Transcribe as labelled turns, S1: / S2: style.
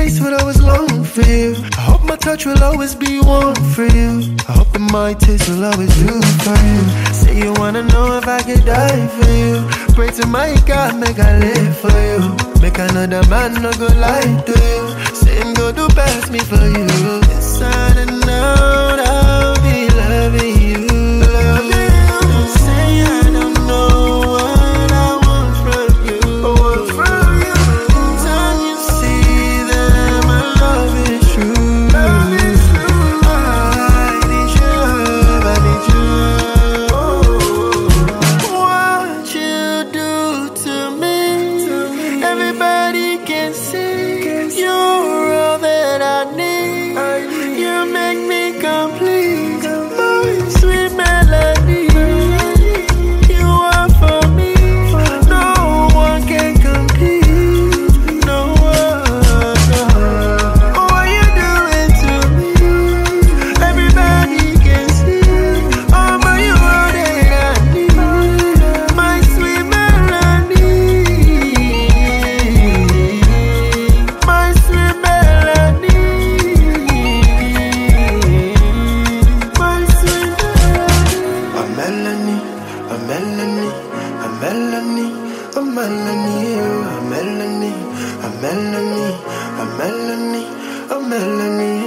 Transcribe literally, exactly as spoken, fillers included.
S1: taste will always long for you. I hope my touch will always be warm for you. I hope that my taste will always do for you. Say you wanna know if I could die for you. Pray to my God, make I live for you. Make another man no go lie to you. Say him go do best me for you. Inside and out, I'll be loving you. Loving you. Say I don't know what I want from you. Want from you. Time you see that my love is true. Love is true. I need you, I need you. What you do to me, everybody can see. You're all that I need. You make me complete. My sweet melody. You are for me. No one can compete. No one. No. What you doing to me, everybody can see. Oh, but you are that I need. My sweet melody. My sweet melody. My sweet melody. A melody, a melody, a melody, a melody, a melody, a melody, a melody, a melody.